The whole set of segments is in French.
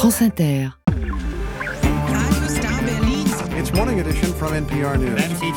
France Inter. It's morning edition from NPR News.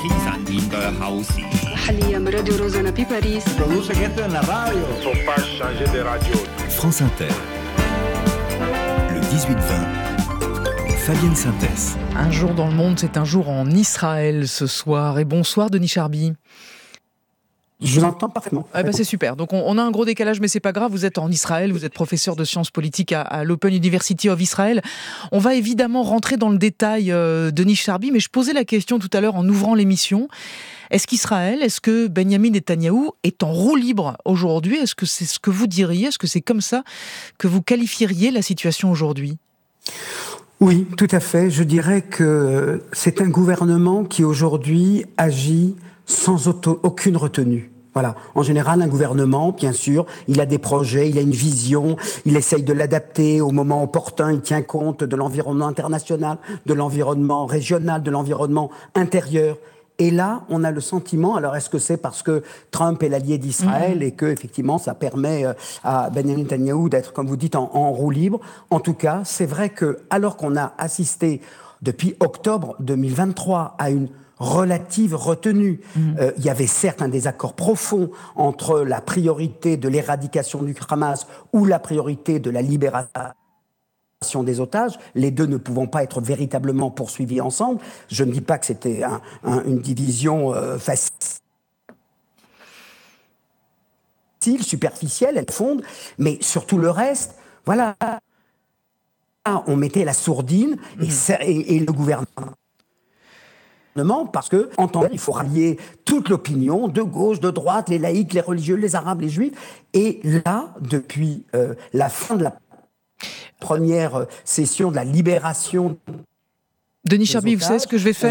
Produce gente en la radio. France Inter. Le 18-20. Fabienne Synthèse. Un jour dans le monde, c'est un jour en Israël ce soir. Et bonsoir Denis Charby. Je vous entends parfaitement. C'est super. Donc on a un gros décalage, mais c'est pas grave. Vous êtes en Israël, vous êtes professeur de sciences politiques à l'Open University of Israel. On va évidemment rentrer dans le détail, Denis Charby, mais je posais la question tout à l'heure en ouvrant l'émission. Est-ce que Benyamin Netanyahou est en roue libre aujourd'hui ? Est-ce que c'est ce que vous diriez ? Est-ce que c'est comme ça que vous qualifieriez la situation aujourd'hui ? Oui, tout à fait. Je dirais que c'est un gouvernement qui aujourd'hui agit sans aucune retenue. Voilà. En général, un gouvernement, bien sûr, il a des projets, il a une vision, il essaye de l'adapter au moment opportun, il tient compte de l'environnement international, de l'environnement régional, de l'environnement intérieur. Et là, on a le sentiment, alors est-ce que c'est parce que Trump est l'allié d'Israël et que effectivement ça permet à Benjamin Netanyahou d'être, comme vous dites, en roue libre. En tout cas, c'est vrai que alors qu'on a assisté depuis octobre 2023 à une relative retenue. Il y avait certes un désaccord profond entre la priorité de l'éradication du Hamas ou la priorité de la libération des otages, les deux ne pouvant pas être véritablement poursuivis ensemble. Je ne dis pas que c'était une division facile, superficielle, elle fonde, mais surtout le reste, voilà, on mettait la sourdine et le gouvernement. Parce que, en temps, il faut rallier toute l'opinion, de gauche, de droite, les laïcs, les religieux, les arabes, les juifs. Et là, depuis la fin de la première session de la libération... Denis Charby, vous savez ce que je vais faire ?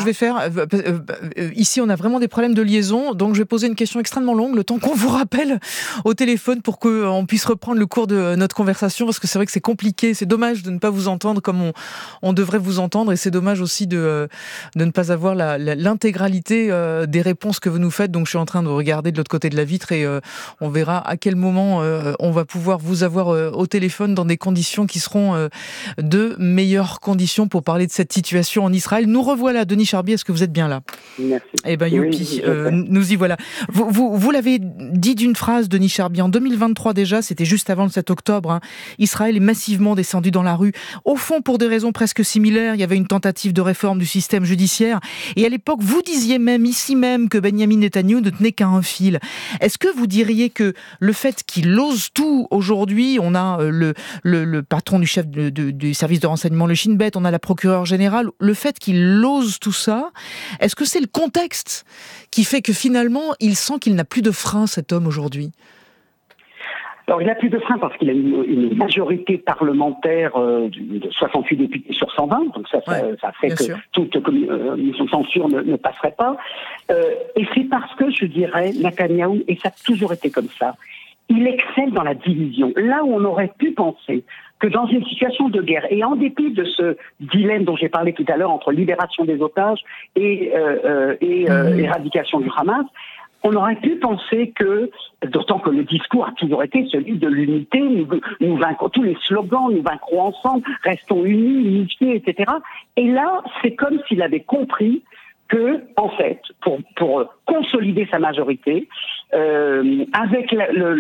Ici, on a vraiment des problèmes de liaison, donc je vais poser une question extrêmement longue, le temps qu'on vous rappelle au téléphone pour qu'on puisse reprendre le cours de notre conversation, parce que c'est vrai que c'est compliqué, c'est dommage de ne pas vous entendre comme on devrait vous entendre, et c'est dommage aussi de ne pas avoir l'intégralité des réponses que vous nous faites. Donc je suis en train de regarder de l'autre côté de la vitre et on verra à quel moment on va pouvoir vous avoir au téléphone dans des conditions qui seront de meilleures conditions pour parler de cette situation en Israël. Nous revoilà, Denis Charby, est-ce que vous êtes bien là ? Merci. Youpi, nous y voilà. Vous l'avez dit d'une phrase, Denis Charby, en 2023 déjà, c'était juste avant le 7 octobre, Israël est massivement descendu dans la rue. Au fond, pour des raisons presque similaires, il y avait une tentative de réforme du système judiciaire. Et à l'époque, vous disiez même, ici même, que Benyamin Netanyahou ne tenait qu'à un fil. Est-ce que vous diriez que le fait qu'il ose tout aujourd'hui, on a le patron du chef du service de renseignement, le Shin Bet, on a la procureure général, le fait qu'il ose tout ça, est-ce que c'est le contexte qui fait que finalement, il sent qu'il n'a plus de frein, cet homme, aujourd'hui ? Alors, il n'a plus de frein parce qu'il a une majorité parlementaire de 68 députés sur 120, donc ça fait que toute mission de censure ne passerait pas. Et c'est parce que, je dirais, Netanyahou, et ça a toujours été comme ça, il excelle dans la division. Là où on aurait pu penser que dans une situation de guerre, et en dépit de ce dilemme dont j'ai parlé tout à l'heure entre libération des otages et éradication du Hamas, on aurait pu penser que, d'autant que le discours a toujours été celui de l'unité, nous vaincrons, tous les slogans, nous vaincrons ensemble, restons unis, unifiés, etc. Et là, c'est comme s'il avait compris que, en fait, pour consolider sa majorité, avec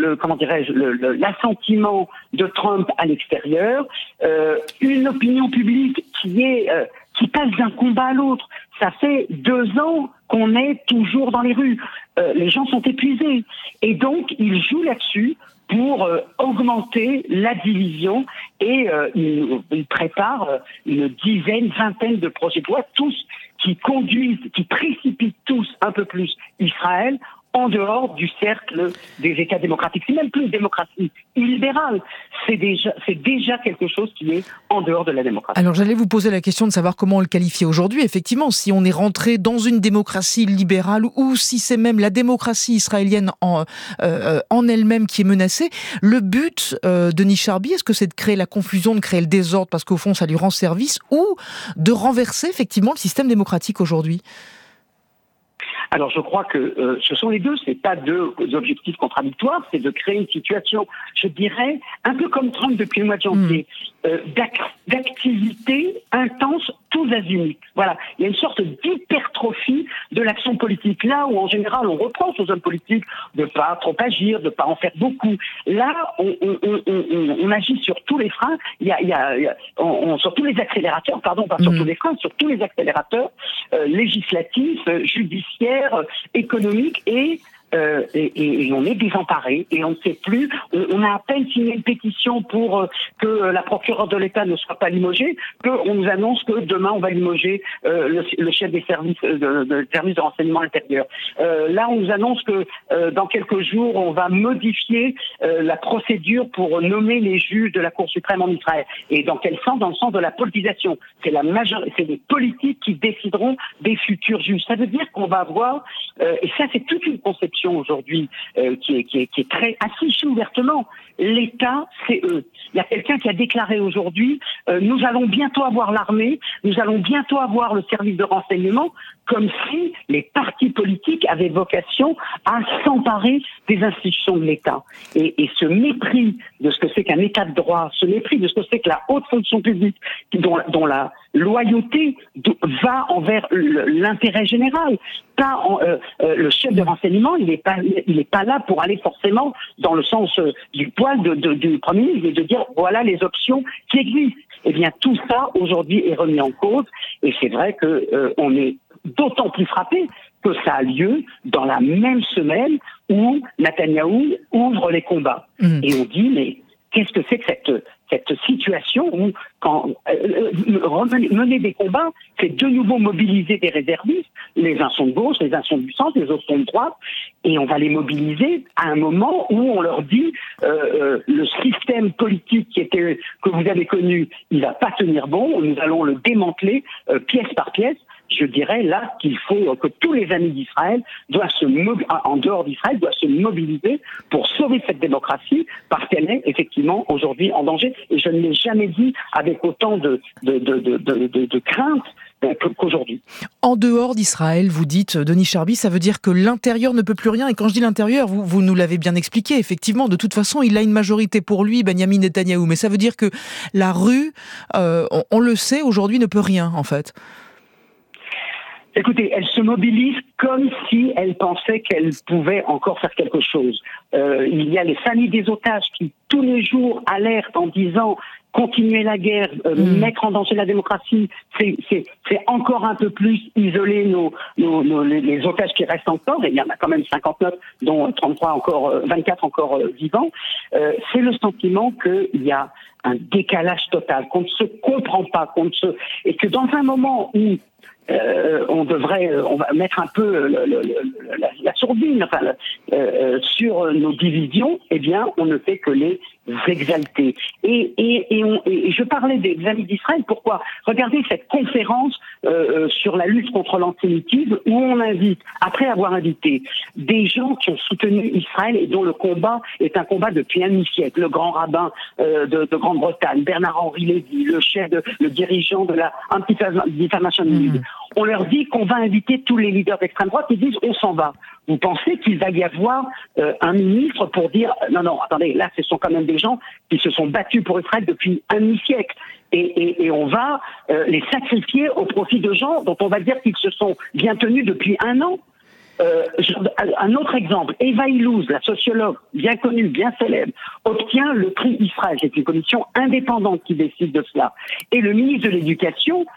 l'assentiment de Trump à l'extérieur, une opinion publique qui passe d'un combat à l'autre. Ça fait 2 ans qu'on est toujours dans les rues. Les gens sont épuisés. Et donc, il joue là-dessus pour augmenter la division et il prépare une vingtaine de projets de loi, tous qui précipitent tous un peu plus Israël en dehors du cercle des États démocratiques. C'est même plus une démocratie illibérale. C'est déjà quelque chose qui est en dehors de la démocratie. Alors j'allais vous poser la question de savoir comment on le qualifier aujourd'hui. Effectivement, si on est rentré dans une démocratie libérale ou si c'est même la démocratie israélienne en elle-même qui est menacée, le but, Denis Charby, est-ce que c'est de créer la confusion, de créer le désordre parce qu'au fond ça lui rend service, ou de renverser effectivement le système démocratique aujourd'hui ? Alors je crois que ce sont les deux, c'est pas deux objectifs contradictoires, c'est de créer une situation, je dirais, un peu comme Trump depuis le mois de janvier. d'activité intense tous azimuts. Voilà, il y a une sorte d'hypertrophie de l'action politique. Là où en général on reproche aux hommes politiques de pas trop agir, de pas en faire beaucoup. Là, on agit sur tous les freins. Sur tous les accélérateurs, pas sur tous les freins, sur tous les accélérateurs législatifs, judiciaires, économiques et on est désemparé et on ne sait plus. On a à peine signé une pétition pour que la procureure de l'État ne soit pas limogée, qu'on nous annonce que demain on va limoger le chef des services de renseignement intérieur. Là, on nous annonce que dans quelques jours, on va modifier la procédure pour nommer les juges de la Cour suprême en Israël. Et dans quel sens? Dans le sens de la politisation. C'est les politiques qui décideront des futurs juges. Ça veut dire qu'on va avoir, et ça c'est toute une conception aujourd'hui qui est très affichée ouvertement. L'État, c'est eux. Il y a quelqu'un qui a déclaré aujourd'hui nous allons bientôt avoir l'armée, nous allons bientôt avoir le service de renseignement, comme si les partis politiques avaient vocation à s'emparer des institutions de l'État. Et ce mépris de ce que c'est qu'un État de droit, ce mépris de ce que c'est que la haute fonction publique, dont la loyauté va envers l'intérêt général. Le chef de renseignement, il n'est pas là pour aller forcément dans le sens du poil du Premier ministre et de dire voilà les options qui existent. Eh bien, tout ça aujourd'hui est remis en cause et c'est vrai que on est d'autant plus frappé que ça a lieu dans la même semaine où Netanyahou ouvre les combats. Et on dit mais qu'est-ce que c'est que cette situation où, quand mener des combats, c'est de nouveau mobiliser des réservistes, les uns sont de gauche, les uns sont du centre, les autres sont de droite, et on va les mobiliser à un moment où on leur dit le système politique que vous avez connu, il va pas tenir bon, nous allons le démanteler pièce par pièce. Je dirais là qu'il faut que tous les amis d'Israël en dehors d'Israël doivent se mobiliser pour sauver cette démocratie parce qu'elle est effectivement aujourd'hui en danger. Et je ne l'ai jamais dit avec autant de crainte qu'aujourd'hui. En dehors d'Israël, vous dites, Denis Charby, ça veut dire que l'intérieur ne peut plus rien. Et quand je dis l'intérieur, vous nous l'avez bien expliqué. Effectivement, de toute façon, il a une majorité pour lui, Benyamin Netanyahou. Mais ça veut dire que la rue, on le sait, aujourd'hui ne peut rien, en fait. Écoutez, elle se mobilise comme si elle pensait qu'elle pouvait encore faire quelque chose. Il y a les familles des otages qui, tous les jours, alertent en disant continuer la guerre, mettre en danger la démocratie, c'est encore un peu plus isoler les otages qui restent encore, et il y en a quand même 59, dont 24 encore vivants. C'est le sentiment qu'il y a un décalage total, qu'on ne se comprend pas, et que dans un moment où on va mettre un peu la sourdine sur nos divisions, eh bien, on ne fait que les exalter. Et je parlais des amis d'Israël, pourquoi? Regardez cette conférence sur la lutte contre l'antisémitisme où on invite, après avoir invité des gens qui ont soutenu Israël et dont le combat est un combat depuis un demi-siècle, le grand rabbin de Grande-Bretagne, Bernard-Henri Lévy, le dirigeant de la Anti-Defamation League. On leur dit qu'on va inviter tous les leaders d'extrême droite, ils disent on s'en va. Vous pensez qu'il va y avoir un ministre pour dire non, attendez, là ce sont quand même des gens qui se sont battus pour Israël depuis un demi-siècle et on va les sacrifier au profit de gens dont on va dire qu'ils se sont bien tenus depuis un an. Un autre exemple, Eva Illouz, la sociologue bien connue, bien célèbre, obtient le prix Israël. C'est une commission indépendante qui décide de cela. Et le ministre de l'Éducation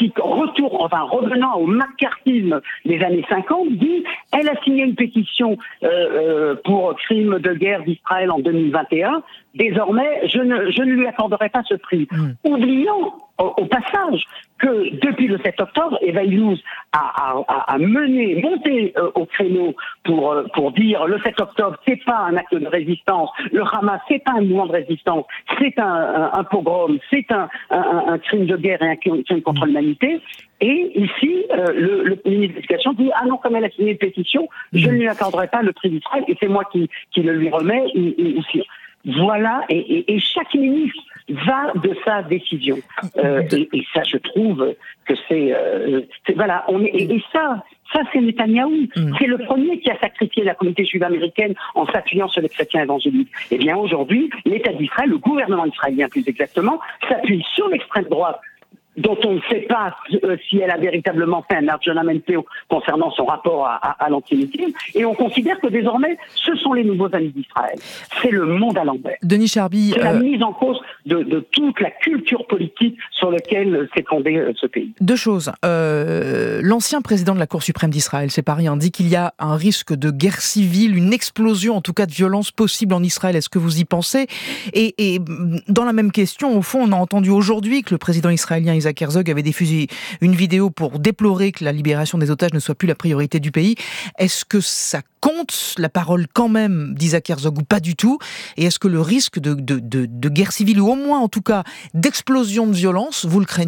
revenant au macartisme des années 50, dit elle a signé une pétition pour crime de guerre d'Israël en 2021. Désormais, je ne lui accorderai pas ce prix. Oubliant au passage que depuis le 7 octobre, Eva Illouz a monté au créneau pour dire le 7 octobre, c'est pas un acte de résistance, le Hamas, c'est pas un mouvement de résistance, c'est un pogrom, c'est un crime de guerre et un crime contre l'humanité. Et ici, le ministre de l'Éducation dit ah non, comme elle a signé une pétition, je ne lui accorderai pas le prix d'Israël et c'est moi qui le lui remets aussi. Voilà, et chaque ministre va de sa décision. Et ça, je trouve que c'est voilà, et ça, Ça, c'est Netanyahou. C'est le premier qui a sacrifié la communauté juive américaine en s'appuyant sur les chrétiens évangéliques. Eh bien, aujourd'hui, l'État d'Israël, le gouvernement israélien plus exactement, s'appuie sur l'extrême droite, dont on ne sait pas si elle a véritablement fait un aggiornamento concernant son rapport à l'antisémitisme, et on considère que désormais, ce sont les nouveaux amis d'Israël. C'est le monde à l'envers. Denis Charby, c'est la mise en cause de toute la culture politique sur laquelle s'est fondé ce pays. Deux choses. L'ancien président de la Cour suprême d'Israël, c'est Paris, dit qu'il y a un risque de guerre civile, une explosion en tout cas de violence possible en Israël. Est-ce que vous y pensez ? Et dans la même question, au fond, on a entendu aujourd'hui que le président israélien Isaac Herzog avait diffusé une vidéo pour déplorer que la libération des otages ne soit plus la priorité du pays. Est-ce que ça compte, la parole quand même d'Isaac Herzog, ou pas du tout ? Et est-ce que le risque de guerre civile, ou au moins en tout cas d'explosion de violence, vous le craignez ?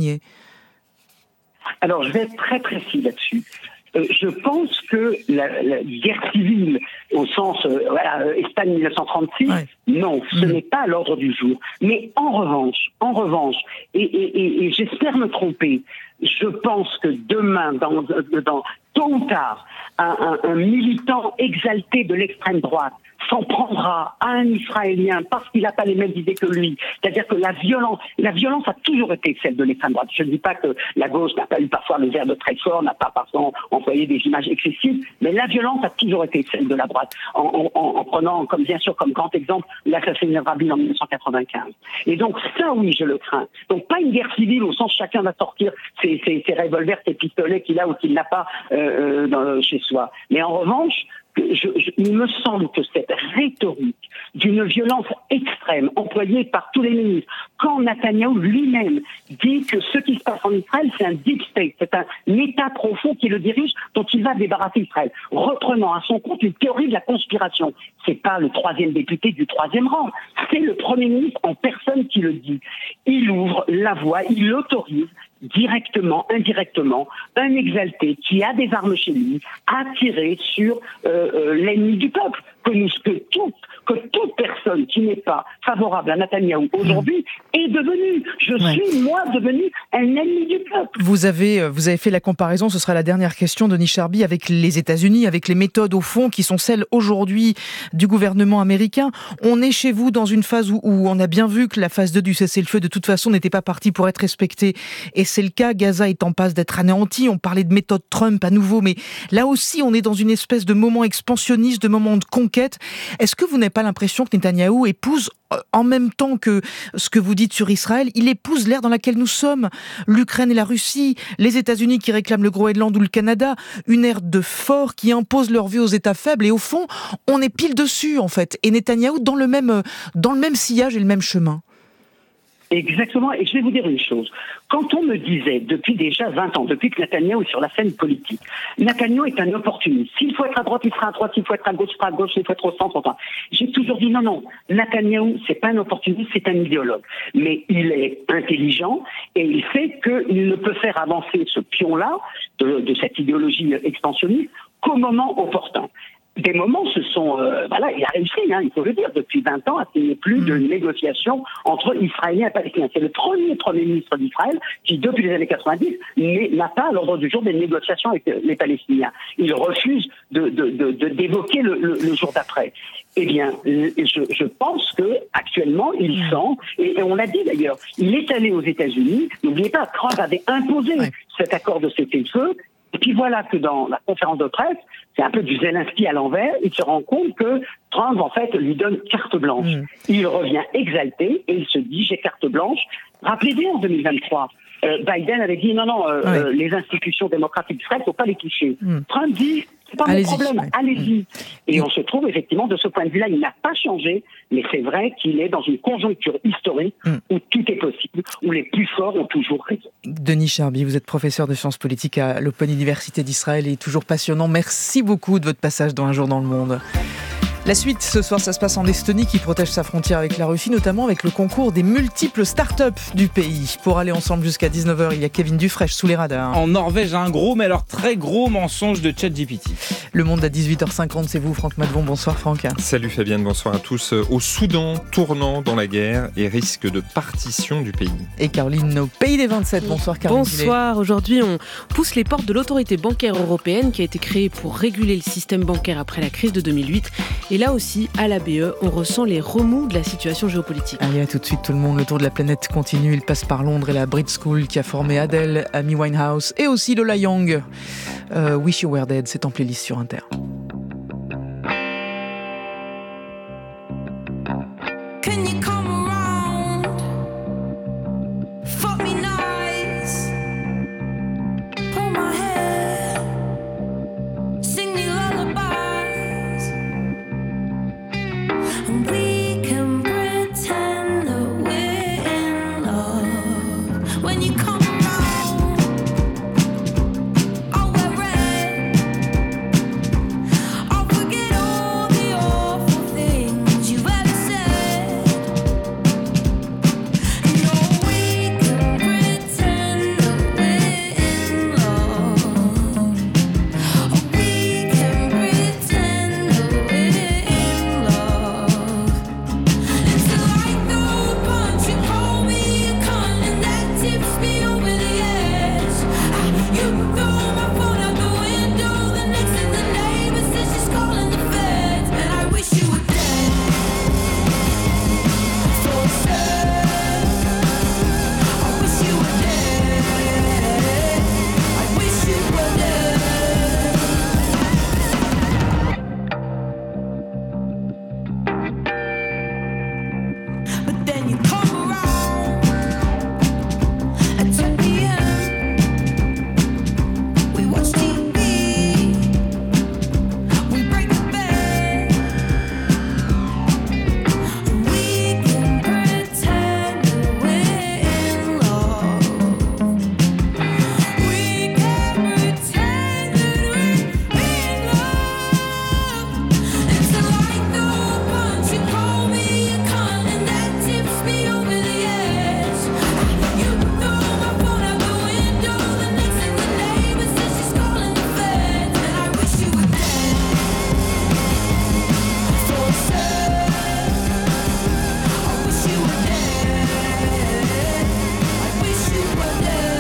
Alors je vais être très précis là-dessus. Je pense que la guerre civile, au sens Espagne 1936, non, ce n'est pas à l'ordre du jour. Mais en revanche, et j'espère me tromper, je pense que demain, tôt ou tard, un militant exalté de l'extrême droite s'en prendra à un Israélien parce qu'il n'a pas les mêmes idées que lui. C'est-à-dire que la violence a toujours été celle de l'extrême droite. Je ne dis pas que la gauche n'a pas eu parfois le verbe très fort, n'a pas parfois employé des images excessives, mais la violence a toujours été celle de la droite, en prenant bien sûr comme grand exemple l'assassinat de Rabin en 1995. Et donc ça, oui, je le crains. Donc pas une guerre civile au sens chacun va sortir ses revolvers, ses pistolets qu'il a ou qu'il n'a pas chez soi. Mais en revanche, il me semble que cette rhétorique d'une violence extrême employée par tous les ministres, quand Netanyahou lui-même dit que ce qui se passe en Israël, c'est un deep state, c'est un État profond qui le dirige, dont il va débarrasser Israël, reprenant à son compte une théorie de la conspiration. C'est pas le troisième député du troisième rang, c'est le Premier ministre en personne qui le dit. Il ouvre la voie, il autorise directement, indirectement, un exalté qui a des armes chez lui à tirer sur l'ennemi du peuple. Que toute personne qui n'est pas favorable à Netanyahou aujourd'hui est devenue, devenu un ennemi du peuple. Vous avez fait la comparaison, ce sera la dernière question, Denis Charby, avec les États-Unis, avec les méthodes au fond qui sont celles aujourd'hui du gouvernement américain. On est chez vous dans une phase où on a bien vu que la phase 2 du cessez-le-feu de toute façon n'était pas partie pour être respectée, et c'est le cas. Gaza est en passe d'être anéanti. On parlait de méthode Trump à nouveau, mais là aussi on est dans une espèce de moment expansionniste, de moment de conquête. Est-ce que vous n'avez pas l'impression que Netanyahou épouse, en même temps que ce que vous dites sur Israël, il épouse l'ère dans laquelle nous sommes, l'Ukraine et la Russie, les États-Unis qui réclament le Groenland ou le Canada, une ère de forts qui imposent leur vue aux États faibles, et au fond, on est pile dessus en fait, et Netanyahou dans le même sillage et le même chemin. Exactement, et je vais vous dire une chose. Quand on me disait, depuis déjà 20 ans, depuis que Netanyahou est sur la scène politique, Netanyahou est un opportuniste. S'il faut être à droite, il sera à droite. S'il faut être à gauche, il sera à gauche. S'il faut être au centre, enfin. J'ai toujours dit non. Netanyahou, c'est pas un opportuniste, c'est un idéologue. Mais il est intelligent et il sait qu'il ne peut faire avancer ce pion-là, de cette idéologie expansionniste, qu'au moment opportun. Des moments il a réussi, il faut le dire, depuis 20 ans, à signer plus de négociations entre Israéliens et Palestiniens. C'est le premier ministre d'Israël qui, depuis les années 90, n'a pas à l'ordre du jour des négociations avec les Palestiniens. Il refuse d'évoquer le jour d'après. Eh bien, je pense que actuellement, il sent, et on l'a dit d'ailleurs, il est allé aux États-Unis. N'oubliez pas, Trump avait imposé cet accord de cessez-le-feu. Et puis voilà que dans la conférence de presse, c'est un peu du Zelensky à l'envers, il se rend compte que Trump, en fait, lui donne carte blanche. Il revient exalté et il se dit, j'ai carte blanche. Rappelez-vous, en 2023, Biden avait dit, les institutions démocratiques d'Israël, il ne faut pas les toucher. Trump dit, c'est pas mon problème, allez-y. Et on se trouve effectivement, de ce point de vue-là, il n'a pas changé, mais c'est vrai qu'il est dans une conjoncture historique où tout est possible, où les plus forts ont toujours raison. Denis Charby, vous êtes professeur de sciences politiques à l'Open Université d'Israël et toujours passionnant. Merci beaucoup de votre passage dans Un jour dans le monde. La suite, ce soir, ça se passe en Estonie qui protège sa frontière avec la Russie, notamment avec le concours des multiples start-up du pays. Pour aller ensemble jusqu'à 19h, il y a Kevin Dufresne sous les radars. En Norvège, un gros, mais alors très gros mensonge de ChatGPT. Le Monde à 18h50, c'est vous, Franck Madvon. Bonsoir, Franck. Salut Fabienne, bonsoir à tous. Au Soudan, tournant dans la guerre et risque de partition du pays. Et Caroline, au pays des 27. Bonsoir, Caroline. Bonsoir. Aujourd'hui, on pousse les portes de l'autorité bancaire européenne qui a été créée pour réguler le système bancaire après la crise de 2008. Et là aussi, à la BE, on ressent les remous de la situation géopolitique. Allez, à tout de suite tout le monde. Le tour de la planète continue. Il passe par Londres et la Brit School qui a formé Adele, Amy Winehouse et aussi Lola Young. Wish You Were Dead, c'est en playlist sur Inter. Can you come around? Fuck me nice. Pull my hair. Sing me lullabies. And we can pretend that we're in love. When you come around, I'll wear red. I'll forget all the awful things you've ever said. No, we can pretend that we're in love. We can pretend that we're in love. Until I throw a punch, you call me a cunt, and that tips me over the edge. You throw my phone out the window, the next thing the neighbor says she's calling the feds, and I wish you were dead. So sad. I wish you were dead. I wish you were dead. But then you come around at 10 p.m. We watch TV. We break the bed. We can pretend that we're in love. We can pretend that we're in love. Until I throw a punch, you call me a cunt, and that tips me over the edge. You throw my phone out the window, the next thing the neighbor says she's calling the feds, and I wish you were dead. So sad. I wish you were dead. I wish you were dead.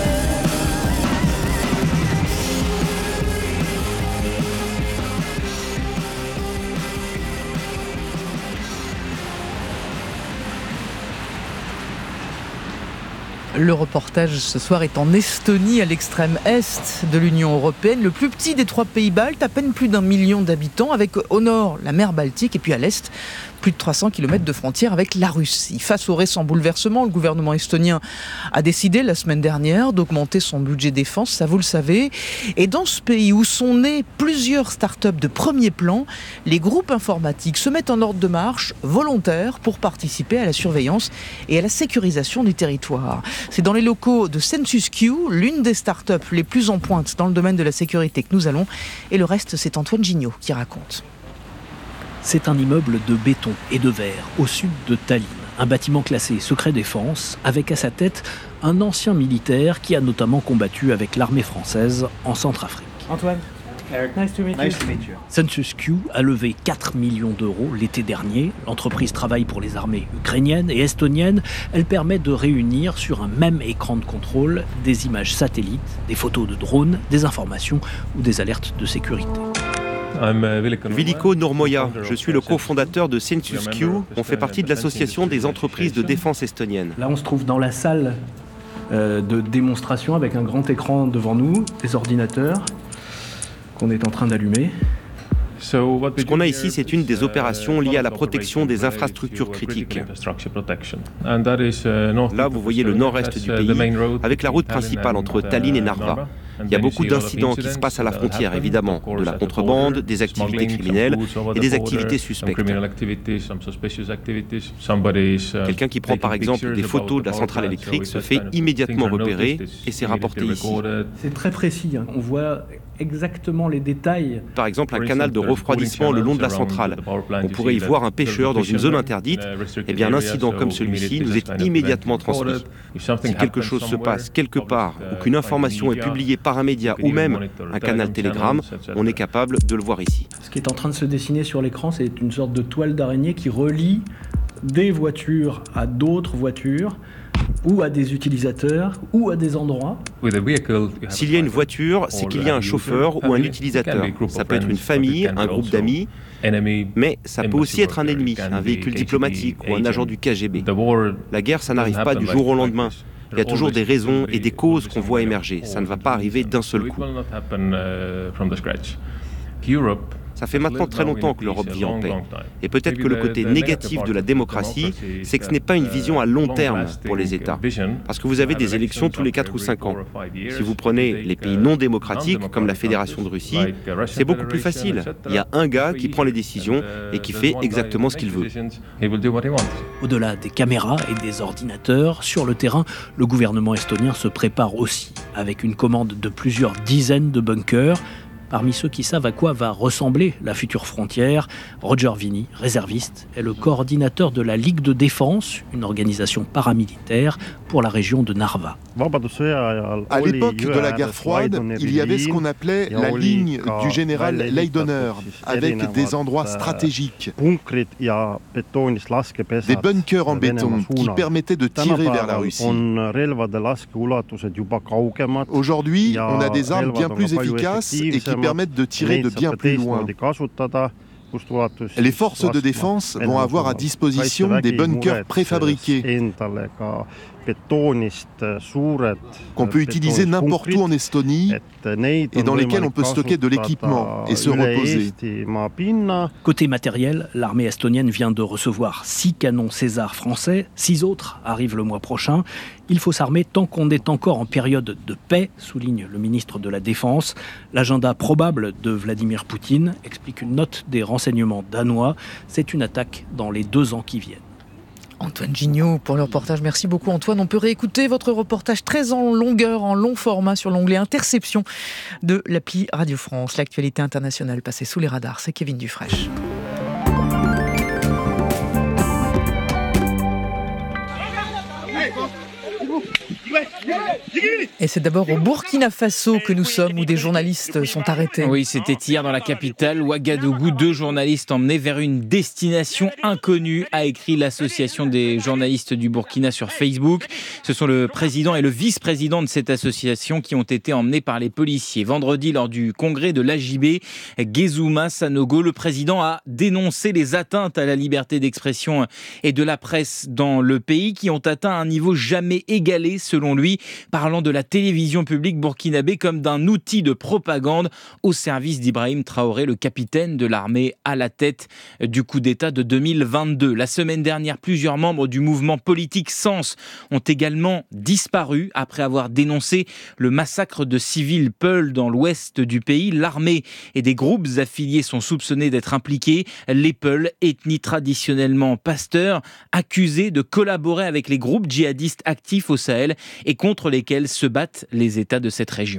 Le reportage ce soir est en Estonie, à l'extrême est de l'Union européenne, le plus petit des 3 pays baltes, à peine plus d'1 million d'habitants, avec au nord la mer Baltique et puis à l'est plus de 300 km de frontière avec la Russie. Face au récent bouleversement, le gouvernement estonien a décidé la semaine dernière d'augmenter son budget défense, ça vous le savez. Et dans ce pays où sont nées plusieurs start-up de premier plan, les groupes informatiques se mettent en ordre de marche volontaires pour participer à la surveillance et à la sécurisation du territoire. C'est dans les locaux de Sensusq, l'une des start-up les plus en pointe dans le domaine de la sécurité, que nous allons. Et le reste, c'est Antoine Gignot qui raconte. C'est un immeuble de béton et de verre au sud de Tallinn. Un bâtiment classé secret défense avec à sa tête un ancien militaire qui a notamment combattu avec l'armée française en Centrafrique. Antoine, nice to meet you. Sensusq a levé 4 millions d'euros l'été dernier. L'entreprise travaille pour les armées ukrainiennes et estoniennes. Elle permet de réunir sur un même écran de contrôle des images satellites, des photos de drones, des informations ou des alertes de sécurité. Veliko Nurmoja, je suis le cofondateur de Sensusq. On fait partie de l'association des entreprises de défense estoniennes. Là, on se trouve dans la salle de démonstration avec un grand écran devant nous, des ordinateurs qu'on est en train d'allumer. Ce qu'on a ici, c'est une des opérations liées à la protection des infrastructures critiques. Là, vous voyez le nord-est du pays, avec la route principale entre Tallinn et Narva. Il y a beaucoup d'incidents qui se passent à la frontière, évidemment, de la contrebande, des activités criminelles et des activités suspectes. Quelqu'un qui prend par exemple des photos de la centrale électrique se fait immédiatement repérer et c'est rapporté ici. C'est très précis, hein. On voit exactement les détails. Par exemple, un canal de refroidissement le long de la centrale. On pourrait y voir un pêcheur dans une zone interdite. Eh bien, un incident comme celui-ci nous est immédiatement transmis. Si quelque chose se passe quelque part ou qu'une information est publiée par un média ou même un canal Telegram, on est capable de le voir ici. Ce qui est en train de se dessiner sur l'écran, c'est une sorte de toile d'araignée qui relie des voitures à d'autres voitures, ou à des utilisateurs, ou à des endroits. S'il y a une voiture, c'est qu'il y a un chauffeur ou un utilisateur. Ça peut être une famille, un groupe d'amis, mais ça peut aussi être un ennemi, un véhicule diplomatique ou un agent du KGB. La guerre, ça n'arrive pas du jour au lendemain. Il y a toujours des raisons et des causes qu'on voit émerger. Ça ne va pas arriver d'un seul coup. Ça fait maintenant très longtemps que l'Europe vit en paix. Et peut-être que le côté négatif de la démocratie, c'est que ce n'est pas une vision à long terme pour les États. Parce que vous avez des élections tous les 4 ou 5 ans. Si vous prenez les pays non démocratiques, comme la Fédération de Russie, c'est beaucoup plus facile. Il y a un gars qui prend les décisions et qui fait exactement ce qu'il veut. Au-delà des caméras et des ordinateurs, sur le terrain, le gouvernement estonien se prépare aussi, avec une commande de plusieurs dizaines de bunkers. Parmi ceux qui savent à quoi va ressembler la future frontière, Roger Vini, réserviste, est le coordinateur de la Ligue de défense, une organisation paramilitaire pour la région de Narva. À l'époque de la guerre froide, il y avait ce qu'on appelait la ligne du général Laidoner, avec des endroits stratégiques, des bunkers en béton qui permettaient de tirer vers la Russie. Aujourd'hui, on a des armes bien plus efficaces et qui permettent de tirer de bien plus loin. Les forces de défense vont avoir à disposition des bunkers préfabriqués qu'on peut utiliser n'importe où en Estonie et dans lesquels on peut stocker de l'équipement et se reposer. Côté matériel, l'armée estonienne vient de recevoir 6 canons César français, 6 autres arrivent le mois prochain. Il faut s'armer tant qu'on est encore en période de paix, souligne le ministre de la Défense. L'agenda probable de Vladimir Poutine, explique une note des renseignements danois. C'est une attaque dans les 2 ans qui viennent. Antoine Gignot pour le reportage. Merci beaucoup Antoine. On peut réécouter votre reportage très en longueur, en long format sur l'onglet Interception de l'appli Radio France. L'actualité internationale passée sous les radars, c'est Kevin Dufresne. Et c'est d'abord au Burkina Faso que nous sommes, où des journalistes sont arrêtés. Oui, c'était hier dans la capitale, Ouagadougou. 2 journalistes emmenés vers une destination inconnue, a écrit l'association des journalistes du Burkina sur Facebook. Ce sont le président et le vice-président de cette association qui ont été emmenés par les policiers. Vendredi, lors du congrès de l'AJB, Gezuma Sanogo, le président a dénoncé les atteintes à la liberté d'expression et de la presse dans le pays qui ont atteint un niveau jamais égalé, selon lui, parlant de la télévision publique burkinabé comme d'un outil de propagande au service d'Ibrahim Traoré, le capitaine de l'armée à la tête du coup d'État de 2022. La semaine dernière, plusieurs membres du mouvement politique Sens ont également disparu après avoir dénoncé le massacre de civils Peul dans l'ouest du pays. L'armée et des groupes affiliés sont soupçonnés d'être impliqués. Les Peul, ethnie traditionnellement pasteur, accusés de collaborer avec les groupes djihadistes actifs au Sahel et contre lesquels se battent les États de cette région.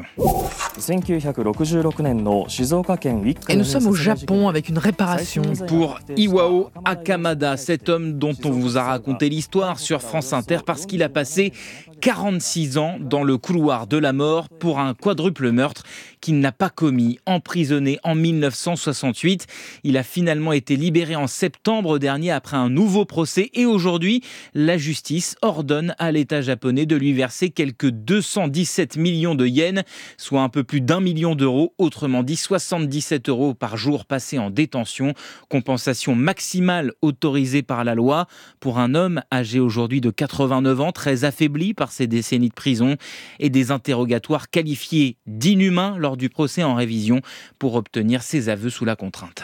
Et nous sommes au Japon avec une réparation. Pour Iwao Akamada, cet homme dont on vous a raconté l'histoire sur France Inter parce qu'il a passé 46 ans dans le couloir de la mort pour un quadruple meurtre qu'il n'a pas commis. Emprisonné en 1968, il a finalement été libéré en septembre dernier après un nouveau procès et aujourd'hui, la justice ordonne à l'État japonais de lui verser quelques 217 millions de yens, soit un peu plus d'1 million d'euros, autrement dit 77 € par jour passé en détention, compensation maximale autorisée par la loi pour un homme âgé aujourd'hui de 89 ans, très affaibli par ses décennies de prison et des interrogatoires qualifiés d'inhumains lors du procès en révision pour obtenir ses aveux sous la contrainte.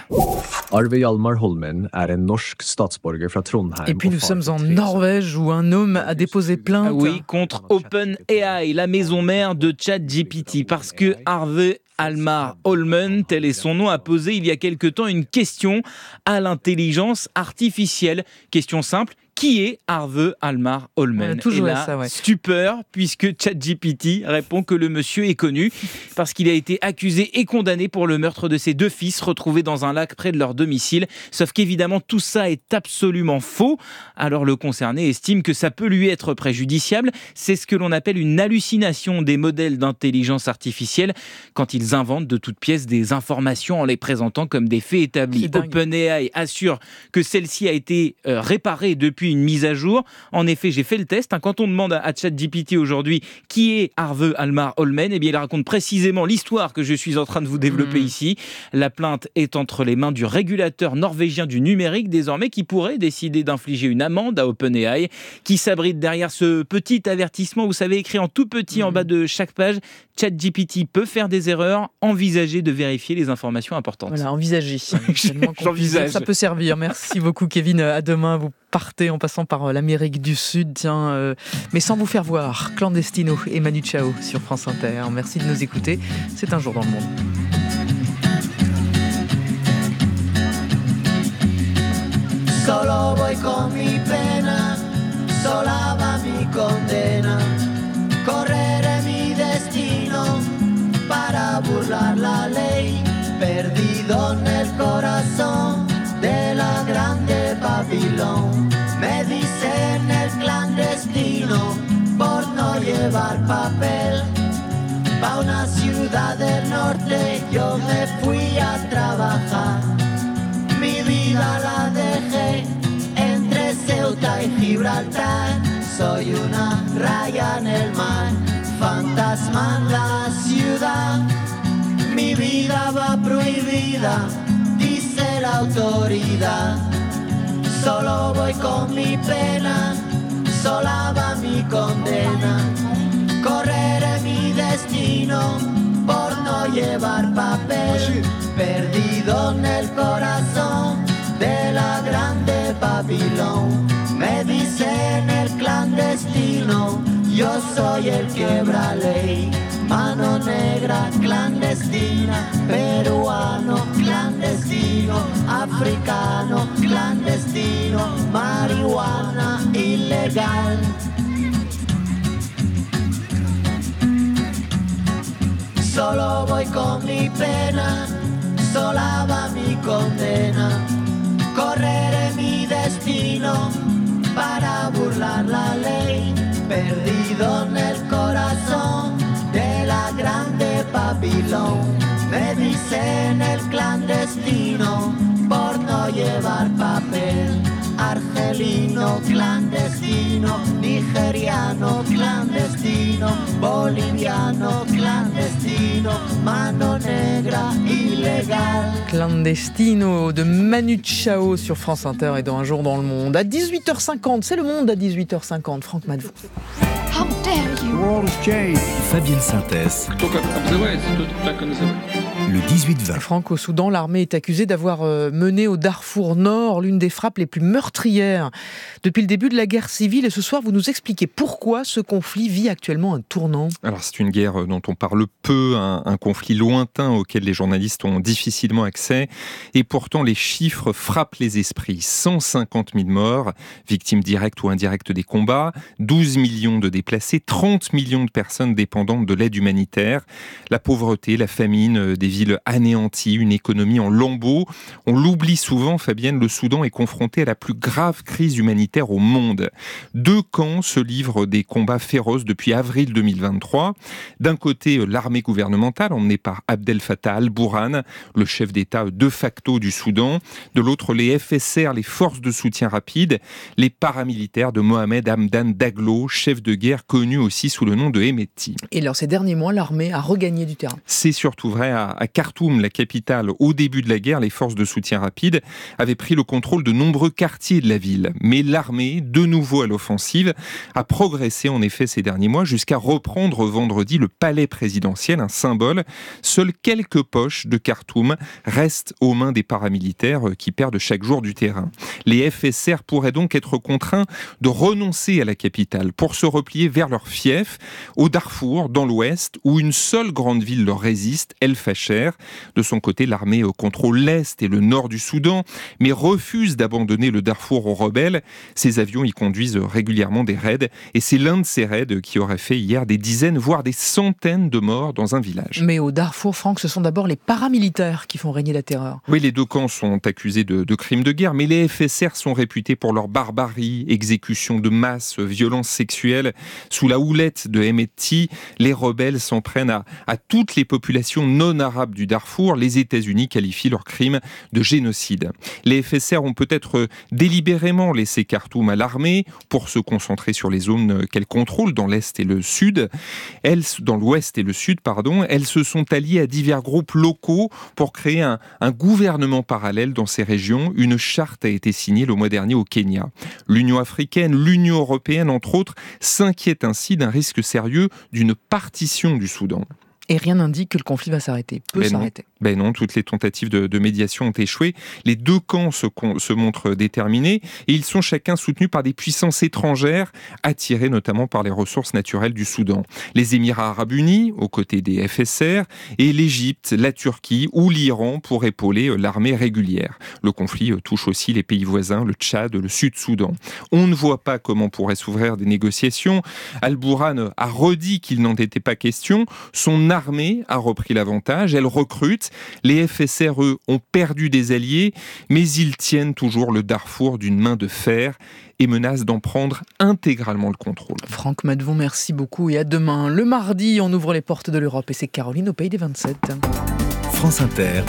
Et puis nous sommes en Norvège où un homme a déposé plainte. Oui, contre OpenAI, la maison mère de ChatGPT, parce que Arve Almar Holmen, tel est son nom, a posé il y a quelque temps une question à l'intelligence artificielle. Question simple. Qui est Arve Almar Holmen ? Et là, ça, ouais. Stupeur, puisque ChatGPT répond que le monsieur est connu parce qu'il a été accusé et condamné pour le meurtre de ses 2 fils retrouvés dans un lac près de leur domicile. Sauf qu'évidemment, tout ça est absolument faux. Alors le concerné estime que ça peut lui être préjudiciable. C'est ce que l'on appelle une hallucination des modèles d'intelligence artificielle quand ils inventent de toutes pièces des informations en les présentant comme des faits établis. OpenAI assure que celle-ci a été réparée depuis une mise à jour. En effet, j'ai fait le test. Quand on demande à ChatGPT aujourd'hui qui est Arve Almar Holmen, eh bien, il raconte précisément l'histoire que je suis en train de vous développer ici. La plainte est entre les mains du régulateur norvégien du numérique désormais qui pourrait décider d'infliger une amende à OpenAI qui s'abrite derrière ce petit avertissement. Vous savez, écrit en tout petit en bas de chaque page. ChatGPT peut faire des erreurs. Envisagez de vérifier les informations importantes. Voilà, envisagez. J'envisage. Ça peut servir. Merci beaucoup, Kevin. À demain. Vous partez en passant par l'Amérique du Sud, mais sans vous faire voir. Clandestino et Manu Chao sur France Inter. Merci de nous écouter. C'est un jour dans le monde. Solo voy con mi pena, sola va mi condena. Correré mi destino para burlar la ley, perdido en el corazón de la grande Babilón. Me dicen el clandestino por no llevar papel. Pa' una ciudad del norte yo me fui a trabajar. Mi vida la dejé entre Ceuta y Gibraltar. Soy una raya en el mar, fantasma en la ciudad. Mi vida va prohibida, dice la autoridad. Solo voy con mi pena, sola va mi condena. Correré mi destino por no llevar papel. Perdido en el corazón de la grande Babilón. Me dicen el clandestino, yo soy el quebra ley. Mano negra clandestina, peruano clandestino, africano clandestino, marihuana ilegal. Solo voy con mi pena, sola va mi condena. Correré mi destino para burlar la ley, perdido en el corazón de la grande Babilón. Me dicen el clandestino por no llevar papel. Argelino clandestino, nigeriano clandestino, boliviano clandestino, mano negra ilegal. Clandestino de Manu Chao sur France Inter et dans Un jour dans le monde. À 18h50, c'est le monde à 18h50. Franck Madvou. How dare you? Fabienne Synthèse. Le 18-20. Franck, au Soudan, l'armée est accusée d'avoir mené au Darfour Nord l'une des frappes les plus meurtrières depuis le début de la guerre civile. Et ce soir, vous nous expliquez pourquoi ce conflit vit actuellement un tournant. Alors, c'est une guerre dont on parle peu, un conflit lointain auquel les journalistes ont difficilement accès. Et pourtant, les chiffres frappent les esprits. 150 000 morts, victimes directes ou indirectes des combats, 12 millions de déplacés, 30 millions de personnes dépendantes de l'aide humanitaire, la pauvreté, la famine, des villes anéanties, une économie en lambeaux. On l'oublie souvent, Fabienne, le Soudan est confronté à la plus grave crise humanitaire au monde. 2 camps se livrent des combats féroces depuis avril 2023. D'un côté, l'armée gouvernementale emmenée par Abdel Fattah al-Burhan, le chef d'État de facto du Soudan. De l'autre, les FSR, les forces de soutien rapide, les paramilitaires de Mohamed Hamdan Daglo, chef de guerre connu aussi sous le nom de Hemeti. Et alors, ces derniers mois, l'armée a regagné du terrain. C'est surtout vrai à Khartoum, la capitale. Au début de la guerre, les forces de soutien rapide avaient pris le contrôle de nombreux quartiers de la ville. Mais l'armée, de nouveau à l'offensive, a progressé en effet ces derniers mois jusqu'à reprendre vendredi le palais présidentiel, un symbole. Seules quelques poches de Khartoum restent aux mains des paramilitaires qui perdent chaque jour du terrain. Les FSR pourraient donc être contraints de renoncer à la capitale pour se replier vers leur fief, au Darfour, dans l'ouest, où une seule grande ville leur résiste, El Fasher. De son côté, l'armée contrôle l'est et le nord du Soudan, mais refuse d'abandonner le Darfour aux rebelles. Ces avions y conduisent régulièrement des raids, et c'est l'un de ces raids qui aurait fait hier des dizaines, voire des centaines de morts dans un village. Mais au Darfour, Franck, ce sont d'abord les paramilitaires qui font régner la terreur. Oui, les 2 camps sont accusés de crimes de guerre, mais les FSR sont réputés pour leur barbarie, exécution de masse, violences sexuelles. Sous la houlette de Hemeti, les rebelles s'en prennent à toutes les populations non arabes du Darfour. Les États-Unis qualifient leurs crimes de génocide. Les FSR ont peut-être délibérément laissé Khartoum à l'armée pour se concentrer sur les zones qu'elles contrôlent dans l'est et le sud. Dans l'ouest et le sud, elles se sont alliées à divers groupes locaux pour créer un gouvernement parallèle dans ces régions. Une charte a été signée le mois dernier au Kenya. L'Union africaine, l'Union européenne, entre autres, s'inquiètent ainsi d'un risque sérieux d'une partition du Soudan. Et rien n'indique que le conflit va s'arrêter. Peut s'arrêter. Ben non, toutes les tentatives de médiation ont échoué. Les 2 camps se montrent déterminés et ils sont chacun soutenus par des puissances étrangères, attirées notamment par les ressources naturelles du Soudan. Les Émirats arabes unis, aux côtés des FSR, et l'Égypte, la Turquie ou l'Iran pour épauler l'armée régulière. Le conflit touche aussi les pays voisins, le Tchad, le Sud-Soudan. On ne voit pas comment pourraient s'ouvrir des négociations. Al-Burhan a redit qu'il n'en était pas question. Son armée a repris l'avantage, elle recrute. Les FSR, eux, ont perdu des alliés, mais ils tiennent toujours le Darfour d'une main de fer et menacent d'en prendre intégralement le contrôle. Franck Madevon, merci beaucoup et à demain. Le mardi, on ouvre les portes de l'Europe et c'est Caroline au pays des 27. France Inter,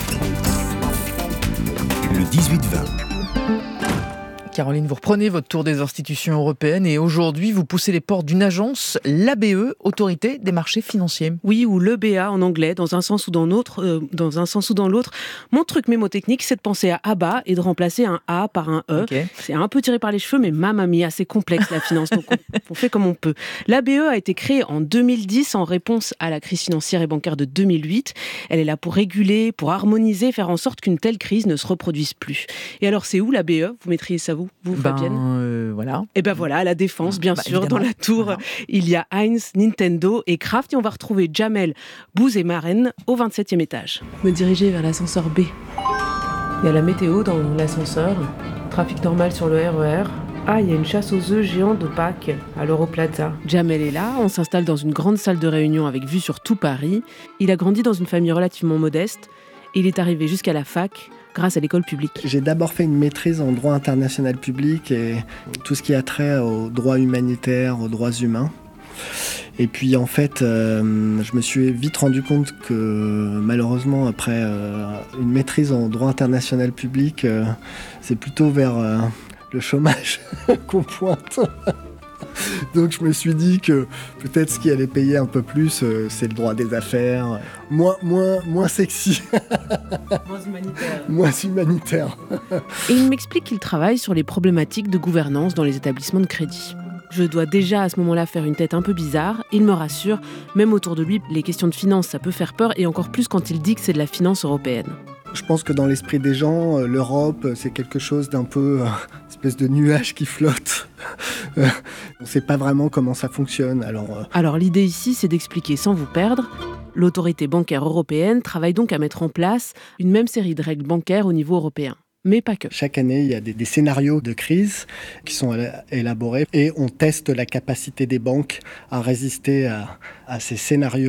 le 18-20. Caroline, vous reprenez votre tour des institutions européennes et aujourd'hui, vous poussez les portes d'une agence, l'ABE, Autorité des marchés financiers. Oui, ou l'EBA en anglais, dans un sens ou dans l'autre. Mon truc mémotechnique, c'est de penser à ABA et de remplacer un A par un E. Okay. C'est un peu tiré par les cheveux, mais mamma mia, c'est complexe la finance, donc on fait comme on peut. L'ABE a été créée en 2010 en réponse à la crise financière et bancaire de 2008. Elle est là pour réguler, pour harmoniser, faire en sorte qu'une telle crise ne se reproduise plus. Et alors, c'est où l'ABE ? Vous maîtrisez ça, vous Fabienne voilà. Et ben voilà, à la Défense, bien sûr, évidemment. dans la tour, voilà. Il y a Heinz, Nintendo et Kraft, et on va retrouver Jamel, Bouzemaren au 27e étage. Me diriger vers l'ascenseur B. Il y a la météo dans l'ascenseur, trafic normal sur le RER. Ah, il y a une chasse aux œufs géante de Pâques à l'Europlaza. Jamel est là, on s'installe dans une grande salle de réunion avec vue sur tout Paris. Il a grandi dans une famille relativement modeste. Il est arrivé jusqu'à la fac grâce à l'école publique. J'ai d'abord fait une maîtrise en droit international public et tout ce qui a trait aux droits humanitaires, aux droits humains. Et puis en fait, je me suis vite rendu compte que malheureusement, après une maîtrise en droit international public, c'est plutôt vers le chômage qu'on pointe. Donc je me suis dit que peut-être ce qui allait payer un peu plus, c'est le droit des affaires, moins sexy, moins humanitaire. Et il m'explique qu'il travaille sur les problématiques de gouvernance dans les établissements de crédit. Je dois déjà à ce moment-là faire une tête un peu bizarre. Il me rassure, même autour de lui, les questions de finance, ça peut faire peur, et encore plus quand il dit que c'est de la finance européenne. Je pense que dans l'esprit des gens, l'Europe, c'est quelque chose d'un peu espèce de nuage qui flotte. On ne sait pas vraiment comment ça fonctionne. Alors l'idée ici, c'est d'expliquer sans vous perdre. L'autorité bancaire européenne travaille donc à mettre en place une même série de règles bancaires au niveau européen. Mais pas que. Chaque année, il y a des scénarios de crise qui sont élaborés et on teste la capacité des banques à résister à ces scénarios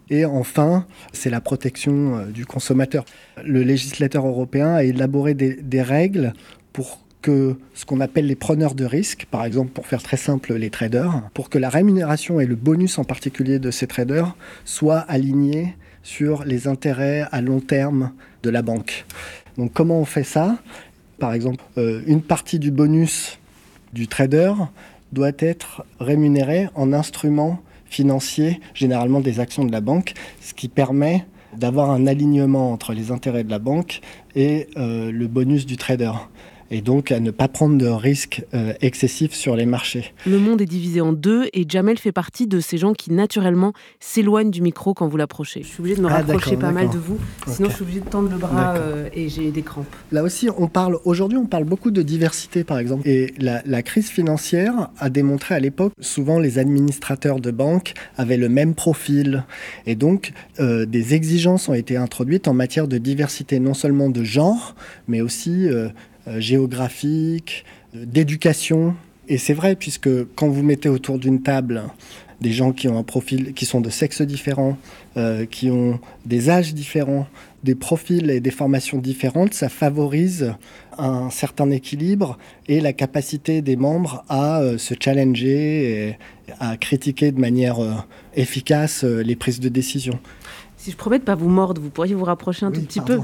Et enfin, c'est la protection du consommateur. Le législateur européen a élaboré des règles pour que ce qu'on appelle les preneurs de risques, par exemple pour faire très simple les traders, pour que la rémunération et le bonus en particulier de ces traders soient alignés sur les intérêts à long terme de la banque. Donc comment on fait ça ? Par exemple, une partie du bonus du trader doit être rémunérée en instruments financiers, généralement des actions de la banque, ce qui permet d'avoir un alignement entre les intérêts de la banque et le bonus du trader. Et donc à ne pas prendre de risques excessifs sur les marchés. Le monde est divisé en deux et Jamel fait partie de ces gens qui naturellement s'éloignent du micro quand vous l'approchez. Je suis obligée de me rapprocher pas mal de vous, sinon je suis obligée de tendre le bras et j'ai des crampes. Là aussi, aujourd'hui on parle beaucoup de diversité par exemple. Et la crise financière a démontré à l'époque, souvent les administrateurs de banques avaient le même profil. Et donc des exigences ont été introduites en matière de diversité, non seulement de genre, mais aussi géographique, d'éducation. Et c'est vrai, puisque quand vous mettez autour d'une table des gens qui ont un profil, qui sont de sexes différents, qui ont des âges différents, des profils et des formations différentes, ça favorise un certain équilibre et la capacité des membres à se challenger et à critiquer de manière efficace les prises de décision. Si je promets de ne pas vous mordre, vous pourriez vous rapprocher un tout petit peu.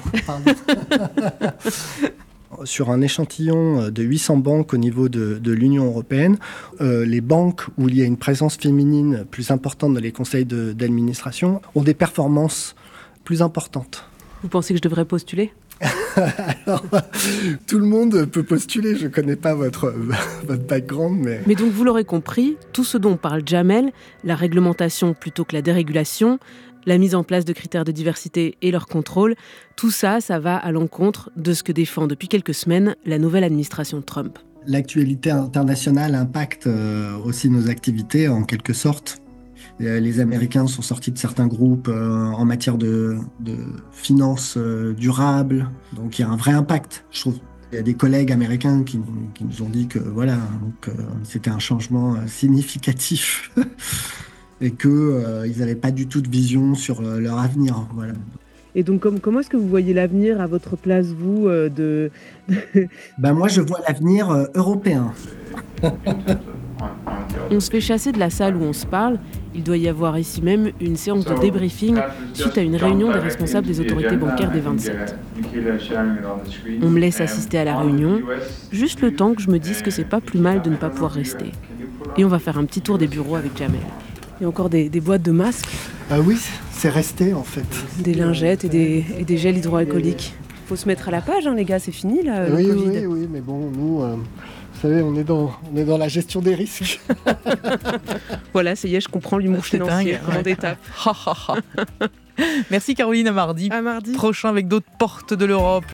Sur un échantillon de 800 banques au niveau de l'Union européenne, les banques où il y a une présence féminine plus importante dans les conseils d'administration ont des performances plus importantes. Vous pensez que je devrais postuler ? Alors, tout le monde peut postuler, je ne connais pas votre background. Mais donc vous l'aurez compris, tout ce dont parle Jamel, la réglementation plutôt que la dérégulation, la mise en place de critères de diversité et leur contrôle, tout ça, ça va à l'encontre de ce que défend depuis quelques semaines la nouvelle administration Trump. L'actualité internationale impacte aussi nos activités en quelque sorte. Les Américains sont sortis de certains groupes en matière de finances durables, donc il y a un vrai impact, je trouve. Il y a des collègues américains qui nous ont dit que voilà, c'était un changement significatif. Et qu'ils n'avaient pas du tout de vision sur leur avenir. Voilà. Et donc, comment est-ce que vous voyez l'avenir à votre place, vous Moi, je vois l'avenir européen. On se fait chasser de la salle où on se parle. Il doit y avoir ici même une séance de débriefing suite à une réunion des responsables des autorités bancaires des 27. On me laisse assister à la réunion, juste le temps que je me dise que c'est pas plus mal de ne pas pouvoir rester. Et on va faire un petit tour des bureaux avec Jamel. Il y a encore des boîtes de masques. Ah oui, c'est resté en fait. Des lingettes et des gels hydroalcooliques. Faut se mettre à la page, hein, les gars, c'est fini là, le Covid. Oui, mais bon, nous, vous savez, on est dans la gestion des risques. Voilà, ça y est, je comprends l'humour financier, grande étape. Merci Caroline, à mardi. À mardi. Prochain avec d'autres portes de l'Europe.